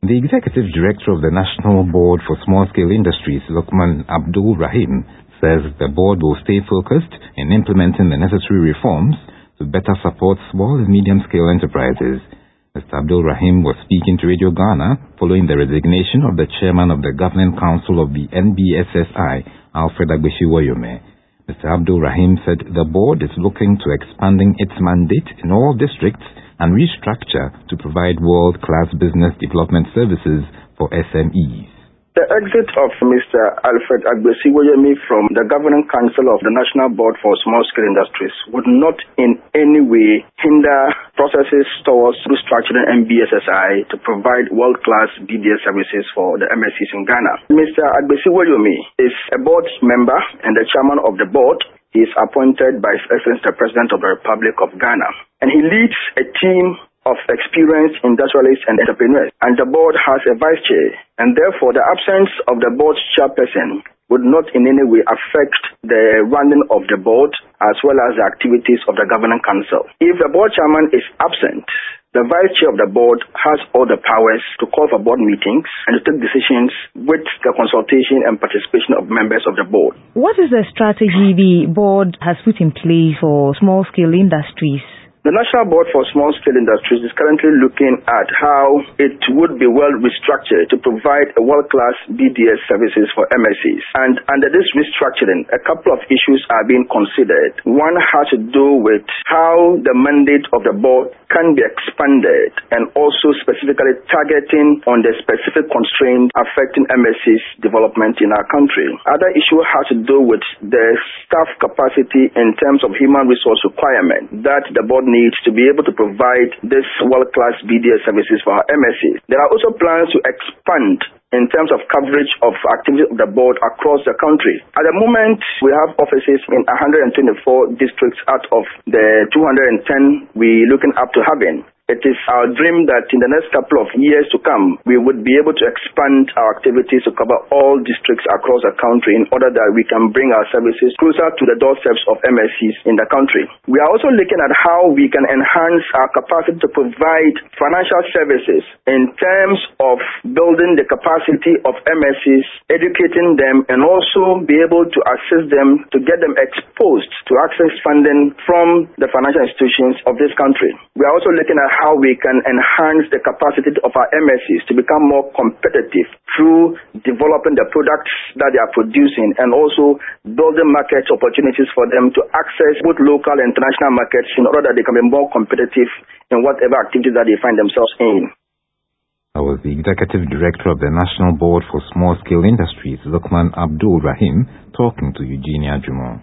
The Executive Director of the National Board for Small-Scale Industries, Luqman Abdul Rahim, says the board will stay focused in implementing the necessary reforms to better support small and medium-scale enterprises. Mr. Abdul Rahim was speaking to Radio Ghana following the resignation of the chairman of the Governing Council of the NBSSI, Alfred Agbesi-Woyome. Mr. Abdul Rahim said the board is looking to expanding its mandate in all districts and restructure to provide world-class business development services for SMEs. The exit of Mr. Alfred Agbesi-Woyome from the Governing Council of the National Board for Small-Scale Industries would not in any way hinder processes towards restructuring NBSSI to provide world-class BDS services for the MSCs in Ghana. Mr. Agbesi-Woyome is a board member and the chairman of the board. He is appointed by His Excellency the President of the Republic of Ghana, and he leads a team of experienced industrialists and entrepreneurs, and the board has a vice chair, and therefore the absence of the board's chairperson would not in any way affect the running of the board as well as the activities of the Governing Council. If the board chairman is absent, the vice chair of the board has all the powers to call for board meetings and to take decisions with the consultation and participation of members of the board. What is the strategy the board has put in place for small-scale industries? The National Board for Small-Scale Industries is currently looking at how it would be well restructured to provide a world-class BDS services for MSCs. And under this restructuring, a couple of issues are being considered. One has to do with how the mandate of the board can be expanded and also specifically targeting on the specific constraints affecting MSCs development in our country. Other issue has to do with the staff capacity in terms of human resource requirement that the board needs to be able to provide this world-class BDS services for our MSCs. There are also plans to expand in terms of coverage of activities of the board across the country. At the moment, we have offices in 124 districts out of the 210 we're looking up to having. It is our dream that in the next couple of years to come, we would be able to expand our activities to cover all districts across the country in order that we can bring our services closer to the doorsteps of MSCs in the country. We are also looking at how we can enhance our capacity to provide financial services in terms of building the capacity of MSCs, educating them, and also be able to assist them to get them exposed to access funding from the financial institutions of this country. We are also looking at how we can enhance the capacity of our MSCs to become more competitive through developing the products that they are producing and also building market opportunities for them to access both local and international markets in order that they can be more competitive in whatever activities that they find themselves in. That was the Executive Director of the National Board for Small-Scale Industries, Luqman Abdul Rahim, talking to Eugenia Jumo.